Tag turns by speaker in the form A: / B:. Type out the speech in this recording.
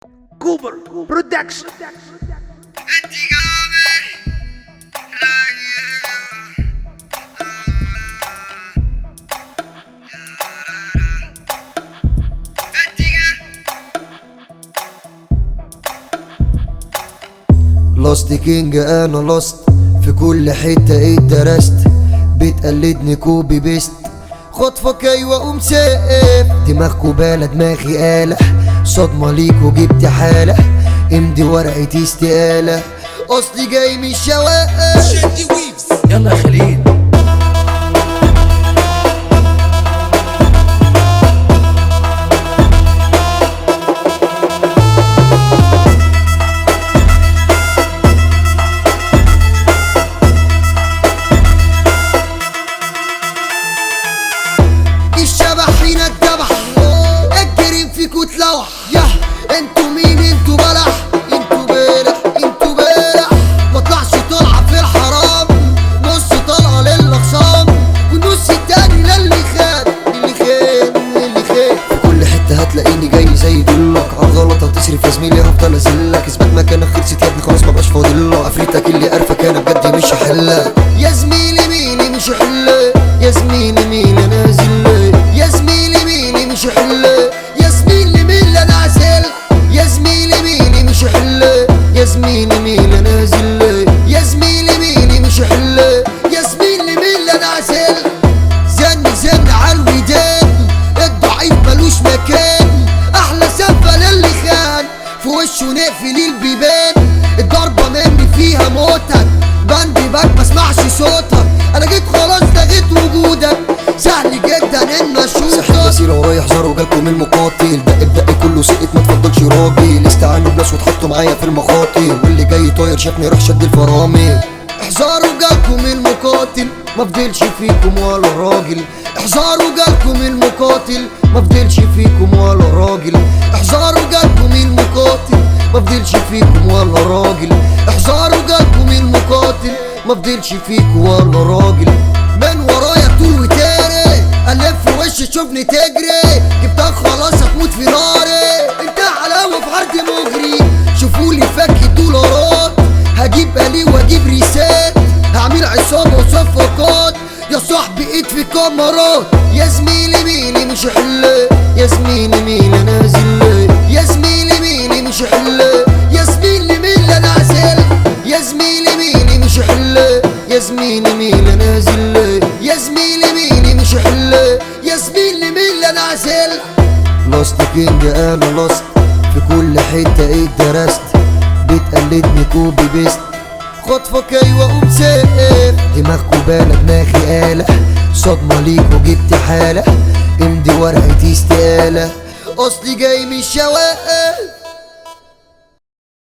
A: كوبر برودكشن.
B: لاست كينج انا لاست في كل حتة اتدرست، بتقلدني كوبي بيست، خطفك ايوه قوم سقف، دماغكوا بالا دماغي آلة، صدمة ليكوا جبت حالة، امضي ورقة استقالة، اصلي جاي من الشواقة.
C: شدي ويفز يلا يا خليل.
B: الشبح هنا اتذبح، الجريم فيكوا اتلوح، يا انتوا مين انتوا بلح، انتوا بلح انتوا بلح، مطلعش طلعة في الحرام، نص طلعة للأخصام والنص التاني للي خان اللي خان اللي خان. في كل حتة هتلاقيني جاي زي دلك، عالغلطة تصرف يا زميلي هفضل ازلك، اثبات مكانك خلصت يا ابني خلاص مبقاش فاضلك، عفريتك اللي قرفك انا بجد مش هحلك، يا زميلي ميلي مش هحلك، يا زميلي ميلي نازل، يا زميلي ميلي مش هحلك، يا زميلي ميلي انا عسل، يا زميلي ميلي مش هحلك، يا زميلي ميلي نازل، يا زميلي ميلي مش هحلك، يا زميلي ميلي انا عسل. زن عالودان الضعيف ملوش مكان، احلى سفة للي خان في وشه نقفل البيبان، الضربة مني فيها موتك، بندي باك مسمعش صوتك، انا جيت خلاص لغيت وجودك، سهل جدا ان اشوفك. ساحب وسيله ورايح زاروا جالكم المقاتل، دق كله سقط ما تفضلش راجل، استعانوا بناس واتحطوا معايا في المخاطر، واللي جاي طاير شافني راح شد الفرامل، احذروا جالكم المقاتل ما فضلش فيكم ولا راجل، احذروا جالكم المقاتل ما فضلش فيكم ولا راجل، احذروا جالكم المقاتل ما فضلش فيكم ولا راجل، احذروا جالكم المقاتل ما فضلش فيكم ولا راجل. من ورايا طول وتاري الف في وشي تشوفني تجري، جبتك خلاص هتموت في ناري، انت حلاوه في عرض مغري، شوفولي فك الدولارات، هجيب الي واجيب ريسات، هعمل عصابه وصفقات، يا صاحبي ايد في كاميرات، يا زميلي ميلي مش هحلك، يا زميلي ميلي نازل، يا زميلي ميلي مش هحلك، يا زميلي ميلي انا عسل، يا زميلي ميلي مش هحلك، يا زميلي ميلي نازل، يا زميلي ميلي مش هحلك، يا زميلي ميلي انا عسل. لاست كينج انا لاست في كل حته اتدرست، بتقلدني كوبي بيست، خطفك ايوه قوم سقف، دماغكوا بالا دماغي آلة، صدمة ليكوا جبت حالة، امضي ورقة استقالة، اصلي جاي من الشواقة.